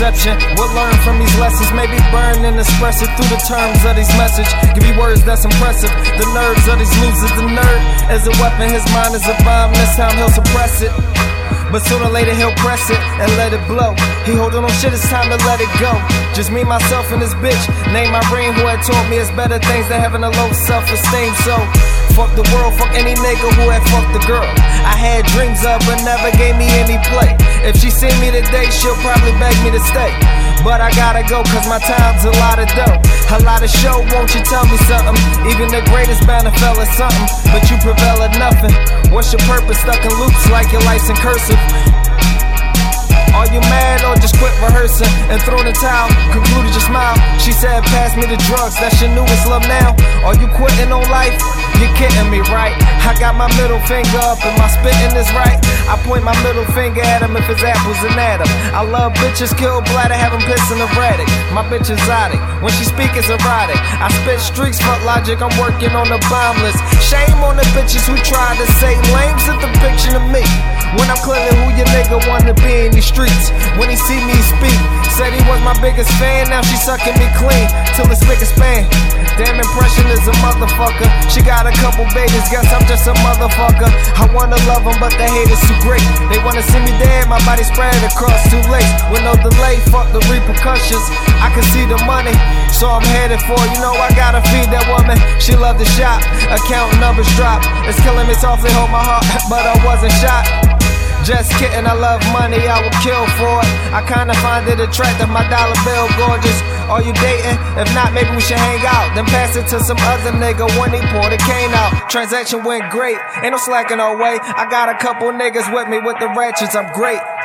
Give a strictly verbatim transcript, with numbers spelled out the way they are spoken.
deception. We'll learn from these lessons, maybe burn and express it through the terms of these messages. Give you words that's impressive. The nerves of these losers, the nerd is a weapon, his mind is a bomb. This time he'll suppress it, but sooner or later he'll press it and let it blow. He holding on shit, it's time to let it go. Just me, myself, and this bitch named Irene, who had taught me it's better things than having a low self-esteem. So fuck the world, fuck any nigga who had fucked the girl I had dreams of but never gave me any play. If she seen me today, she'll probably beg me to stay, but I gotta go cause my time's a lot of dough, a lot of show. Won't you tell me something? Even the greatest band of fell at something, but you prevail at nothing. What's your purpose? Stuck in loops like your life's in cursive. Are you mad or just quit rehearsing and throw the towel? Concluded your smile. She said pass me the drugs, that's your newest love now. Are you quitting on life? You're kidding me, right? I got my middle finger up and my spitting is right. I point my middle finger at him if his apple's an Adam. I love bitches, kill bladder, have him pissing erratic. My bitch is exotic, when she speak it's erotic. I spit streaks, fuck logic, I'm working on the bomb list. Shame on the bitches who try to say lame's a depiction of me, when I'm clearly who your nigga wanna be in these streets. When he see me speak, said he was my biggest fan, now she sucking me clean till it's spick and span. Damn impression is a motherfucker. She got a couple babies, guess I'm just a motherfucker. I wanna love them, but the hate is too great. They wanna see me dead, my body spread across two lakes. With no delay, fuck the repercussions. I can see the money, so I'm headed for, you know I gotta feed that woman. She love to shop, account numbers drop. It's killing me softly, hold my heart, but I wasn't shot. Just kidding, I love money, I would kill for it. I kinda find it attractive, my dollar bill gorgeous. Are you dating? If not, maybe we should hang out. Then pass it to some other nigga when he pour the cane out. Transaction went great, ain't no slacking our way. I got a couple niggas with me with the ratchets, I'm great.